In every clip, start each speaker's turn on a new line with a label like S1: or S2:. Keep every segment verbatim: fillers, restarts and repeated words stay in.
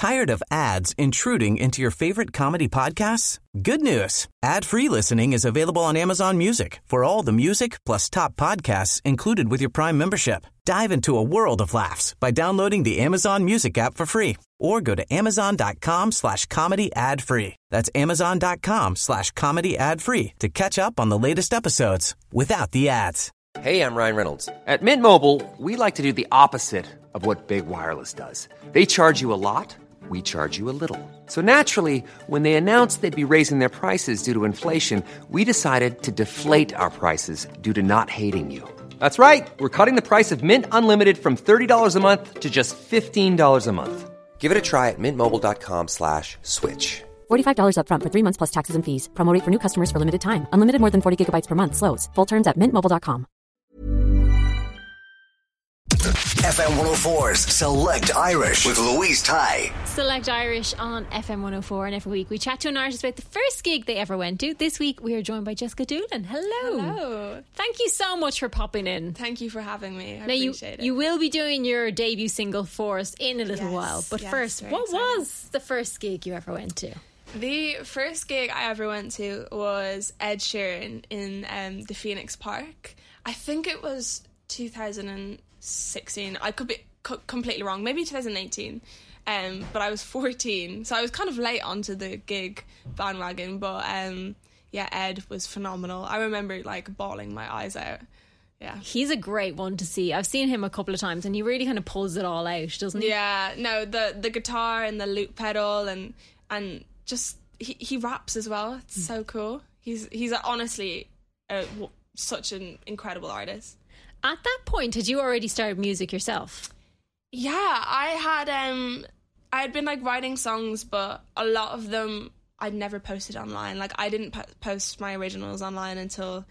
S1: Tired of ads intruding into your favorite comedy podcasts? Good news. Ad-free listening is available on Amazon Music for all the music plus top podcasts included with your Prime membership. Dive into a world of laughs by downloading the Amazon Music app for free or go to amazon.com slash comedy ad free. That's amazon.com slash comedy ad free to catch up on the latest episodes without the ads.
S2: Hey, I'm Ryan Reynolds. At Mint Mobile, we like to do the opposite of what Big Wireless does. They charge you a lot. We charge you a little. So naturally, when they announced they'd be raising their prices due to inflation, we decided to deflate our prices due to not hating you. That's right. We're cutting the price of Mint Unlimited from thirty dollars a month to just fifteen dollars a month. Give it a try at mintmobile.com slash switch.
S3: forty-five dollars up front for three months plus taxes and fees. Promo rate for new customers for limited time. Unlimited more than forty gigabytes per month. Slows full terms at mint mobile dot com.
S4: F M one oh four's Select Irish with Louise Ty.
S5: Select Irish on F M one oh four, and every week we chat to an artist about the first gig they ever went to. This week we are joined by Jessica Doolan. Hello.
S6: Hello.
S5: Thank you so much for popping in.
S6: Thank you for having me. I
S5: now
S6: appreciate
S5: you,
S6: it.
S5: You will be doing your debut single for us in a little
S6: yes,
S5: while. But
S6: yes,
S5: first, what
S6: exciting.
S5: was the first gig you ever went to?
S6: The first gig I ever went to was Ed Sheeran in um, the Phoenix Park. I think it was two thousand sixteen. I could be co- completely wrong. Maybe two thousand eighteen. Um, but I was fourteen, so I was kind of late onto the gig bandwagon. But um, yeah, Ed was phenomenal. I remember like bawling my eyes out. Yeah,
S5: he's a great one to see. I've seen him a couple of times, and he really kind of pulls it all out, doesn't he?
S6: Yeah, no, the the guitar and the loop pedal and and just he, he raps as well. It's mm. so cool. He's he's honestly a, such an incredible artist.
S5: At that point, had you already started music yourself?
S6: Yeah, I had um I had been like writing songs, but a lot of them I'd never posted online. Like I didn't po- post my originals online until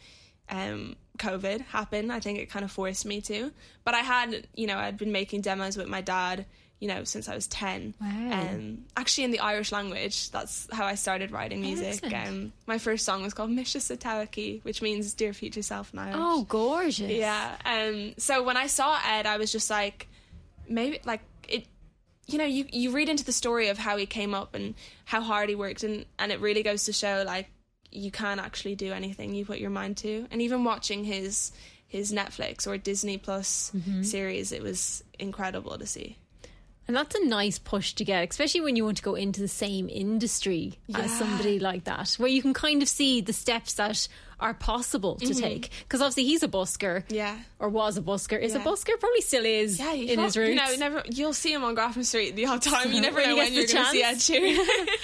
S6: um COVID happened. I think it kind of forced me to. But I had, you know, I'd been making demos with my dad, you know, since I was ten.
S5: Wow.
S6: Um, actually in the Irish language. That's how I started writing music. Um, my first song was called Misha Satawaki, which means Dear Future Self in Irish.
S5: Oh, gorgeous.
S6: Yeah. Um, so when I saw Ed, I was just like, maybe, like, it, you know, you, you read into the story of how he came up and how hard he worked, and, and it really goes to show, like, you can actually do anything you put your mind to. And even watching his his Netflix or Disney Plus mm-hmm. series, it was incredible to see.
S5: And that's a nice push to get, especially when you want to go into the same industry yeah. as somebody like that, where you can kind of see the steps that are possible to mm-hmm. take. Because obviously he's a busker,
S6: yeah,
S5: or was a busker, is
S6: yeah.
S5: a busker, probably still is
S6: yeah,
S5: in his roots.
S6: You know, never, you'll see him on Grafton Street the odd time. You never
S5: when
S6: know when you're going to see Ed Sheeran.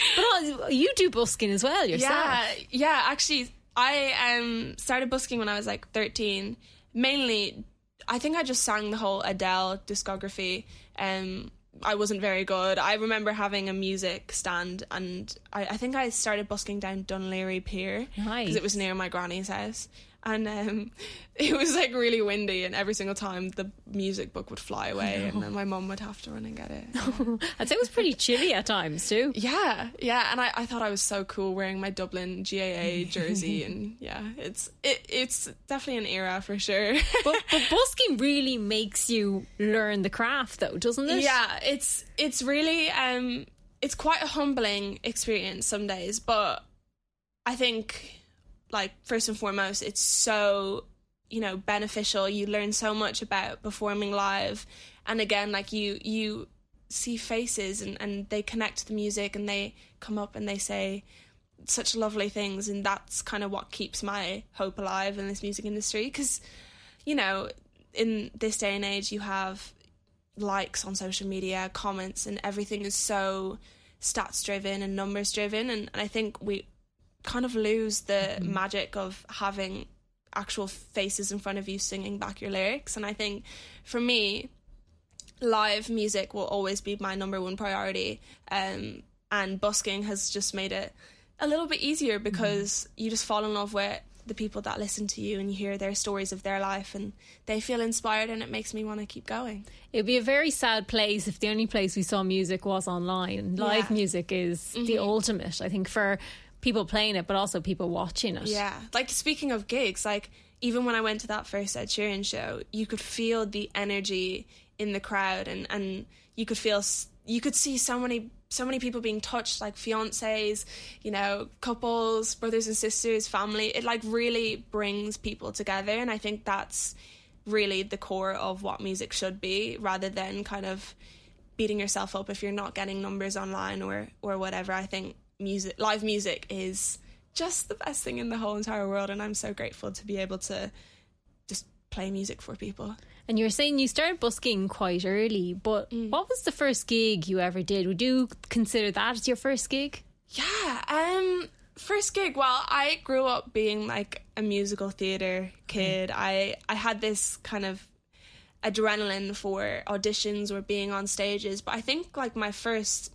S5: But you do busking as well yourself.
S6: Yeah, yeah. Actually, I um, started busking when I was like thirteen. Mainly, I think I just sang the whole Adele discography. Um, I wasn't very good. I remember having a music stand, and I, I think I started busking down Dunleary Pier because
S5: nice.
S6: It was near my granny's house. And um, it was like really windy, and every single time the music book would fly away, and then my mum would have to run and get it. Yeah.
S5: I'd say it was pretty chilly at times too.
S6: Yeah, yeah, and I, I thought I was so cool wearing my Dublin G A A jersey, and yeah, it's it, it's definitely an era for sure.
S5: but, but busking really makes you learn the craft, though, doesn't it?
S6: Yeah, it's it's really um it's quite a humbling experience some days, but I think, like, first and foremost, it's so, you know, beneficial. You learn so much about performing live, and again, like, you you see faces and, and they connect to the music, and they come up and they say such lovely things, and that's kind of what keeps my hope alive in this music industry. Because, you know, in this day and age, you have likes on social media, comments, and everything is so stats driven and numbers driven, and, and I think we kind of lose the mm-hmm. magic of having actual faces in front of you singing back your lyrics. And I think for me, live music will always be my number one priority, um, and busking has just made it a little bit easier because mm-hmm. you just fall in love with the people that listen to you, and you hear their stories of their life, and they feel inspired, and it makes me want to keep going.
S5: It'd be a very sad place if the only place we saw music was online. Live yeah. music is mm-hmm. the ultimate, I think, for people playing it, but also people watching it.
S6: Yeah, like, speaking of gigs, like, even when I went to that first Ed Sheeran show, you could feel the energy in the crowd, and, and you could feel, you could see so many so many people being touched, like fiancés, you know, couples, brothers and sisters, family. It like really brings people together, and I think that's really the core of what music should be, rather than kind of beating yourself up if you're not getting numbers online or or whatever. I think music, live music, is just the best thing in the whole entire world, and I'm so grateful to be able to just play music for people.
S5: And you were saying you started busking quite early, but mm. what was the first gig you ever did? Would you consider that as your first gig?
S6: Yeah, um, first gig. Well, I grew up being like a musical theatre kid. Mm. I I had this kind of adrenaline for auditions or being on stages, but I think like my first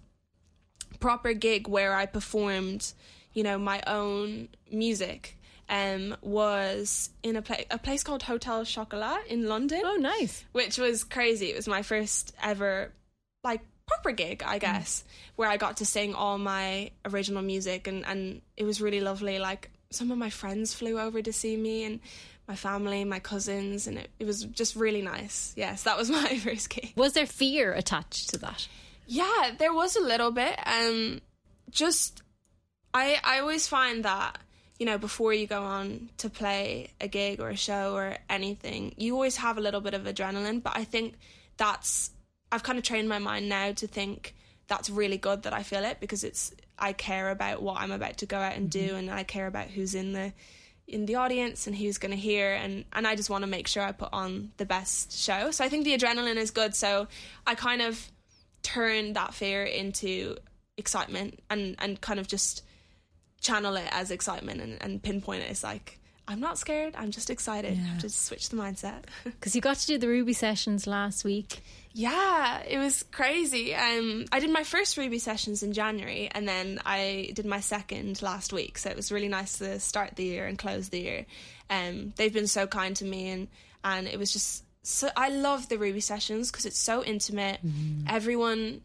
S6: proper gig where I performed, you know, my own music, Um, was in a, pla- a place called Hotel Chocolat in London.
S5: Oh, nice.
S6: Which was crazy. It was my first ever, like, proper gig, I guess, mm. where I got to sing all my original music, and, and it was really lovely. Like, some of my friends flew over to see me, and my family, my cousins, and it, it was just really nice. Yes, that was my first gig.
S5: Was there fear attached to that?
S6: Yeah, there was a little bit. Um, just, I, I always find that, you know, before you go on to play a gig or a show or anything, you always have a little bit of adrenaline. But I think that's, I've kind of trained my mind now to think that's really good that I feel it, because it's, I care about what I'm about to go out and mm-hmm. do, and I care about who's in the in the audience and who's going to hear, and, and I just want to make sure I put on the best show. So I think the adrenaline is good. So I kind of turn that fear into excitement, and, and kind of just channel it as excitement, and, and pinpoint it as like, I'm not scared, I'm just excited.
S5: Yeah.
S6: I have to switch the mindset.
S5: Because you got to do the Ruby sessions last week.
S6: Yeah, it was crazy. Um, I did my first Ruby sessions in January, and then I did my second last week. So it was really nice to start the year and close the year. Um, they've been so kind to me, and, and it was just so, I love the Ruby sessions because it's so intimate. Mm. Everyone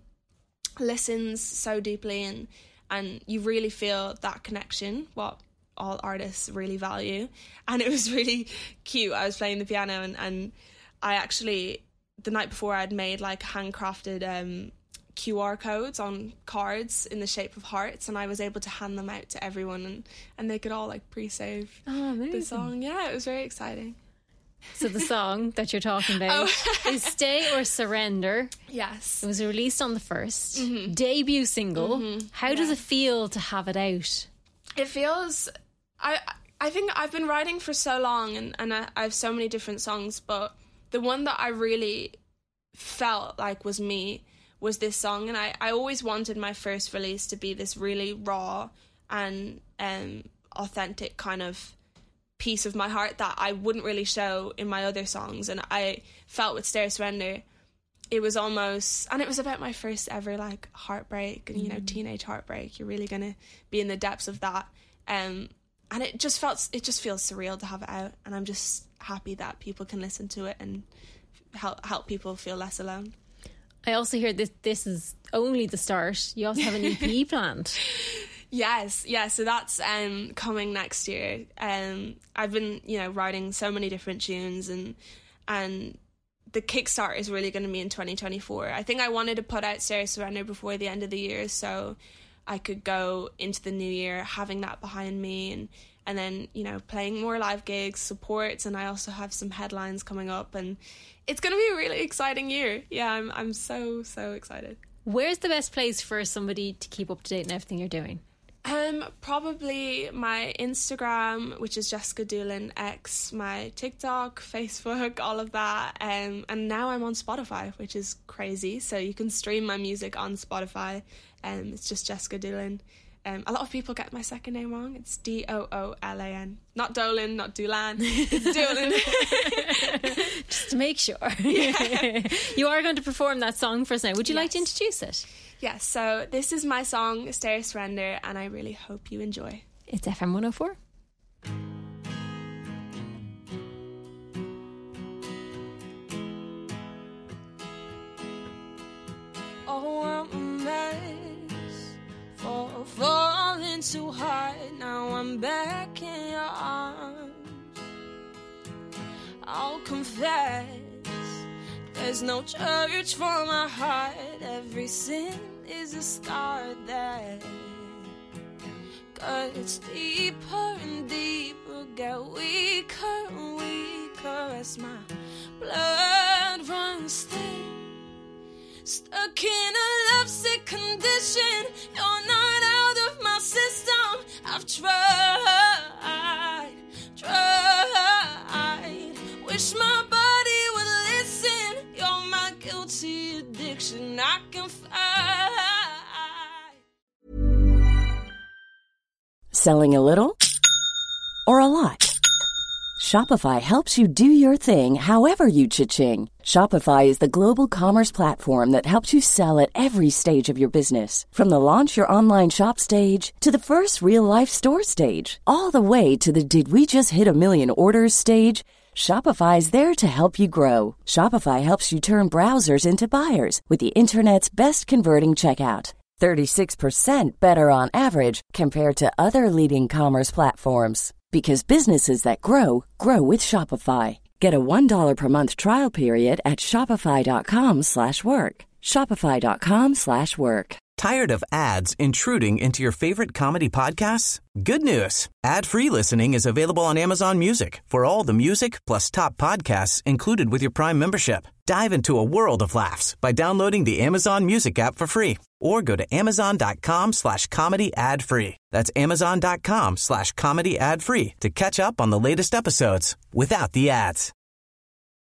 S6: listens so deeply, and and you really feel that connection, what all artists really value. And it was really cute. I was playing the piano, and, and I actually, the night before, I'd made like handcrafted um, Q R codes on cards in the shape of hearts, and I was able to hand them out to everyone, and, and they could all like pre-save
S5: oh,
S6: the song. Yeah, it was very exciting.
S5: So the song that you're talking about oh. is Stay or Surrender.
S6: Yes.
S5: It was released on the first.
S6: Mm-hmm.
S5: Debut single. Mm-hmm. How
S6: yeah.
S5: does it feel to have it out?
S6: It feels... I I think I've been writing for so long, and, and I, I have so many different songs, but the one that I really felt like was me was this song. And I, I always wanted my first release to be this really raw and um, authentic kind of piece of my heart that I wouldn't really show in my other songs. And I felt with Stay or Surrender, it was almost, and it was about my first ever like heartbreak, and you know, teenage heartbreak. You're really gonna be in the depths of that, um, and it just felt, it just feels surreal to have it out, and I'm just happy that people can listen to it and help help people feel less alone.
S5: I also hear this this is only the start. You also have an E P planned.
S6: Yes, yeah, so that's um, coming next year. Um, I've been, you know, writing so many different tunes, and and the kickstart is really going to be in twenty twenty-four. I think I wanted to put out Stay or Surrender before the end of the year, so I could go into the new year having that behind me, and, and then, you know, playing more live gigs, supports, and I also have some headlines coming up, and it's going to be a really exciting year. Yeah, I'm I'm so, so excited.
S5: Where's the best place for somebody to keep up to date on everything you're doing?
S6: Um, probably my Instagram, which is Jessica Doolan X, my TikTok, Facebook, all of that. Um, and now I'm on Spotify, which is crazy. So you can stream my music on Spotify. Um, it's just Jessica Doolan. Um, a lot of people get my second name wrong. It's D O O L A N. Not Dolan, not Doolan. It's Doolan.
S5: Just to make sure.
S6: Yeah.
S5: You are going to perform that song for us now. Would you
S6: yes.
S5: like to introduce it?
S6: Yes, so this is my song, Stay or Surrender, and I really hope you enjoy.
S5: It's F M one oh four.
S6: Oh, I'm a mess for falling too hard. Now I'm back in your arms. I'll confess, there's no church for my heart.
S7: every sin is a start that gets deeper and deeper, get weaker and weaker as my blood runs thin. Stuck in a lovesick condition, you're not out of my system. I've tried, tried. Wish my body would listen. You're my guilty addiction. I can fight.
S8: Selling a little or a lot? Shopify helps you do your thing however you cha-ching. Shopify is the global commerce platform that helps you sell at every stage of your business. From the launch your online shop stage to the first real-life store stage, all the way to the did we just hit a million orders stage. Shopify is there to help you grow. Shopify helps you turn browsers into buyers with the internet's best converting checkout. thirty-six percent better on average compared to other leading commerce platforms. Because businesses that grow, grow with Shopify. Get a one dollar per month trial period at shopify.com slash work. Shopify.com slash work.
S1: Tired of ads intruding into your favorite comedy podcasts? Good news. Ad-free listening is available on Amazon Music for all the music plus top podcasts included with your Prime membership. Dive into a world of laughs by downloading the Amazon Music app for free or go to amazon.com slash comedy ad free. That's amazon.com slash comedy ad free to catch up on the latest episodes without the ads.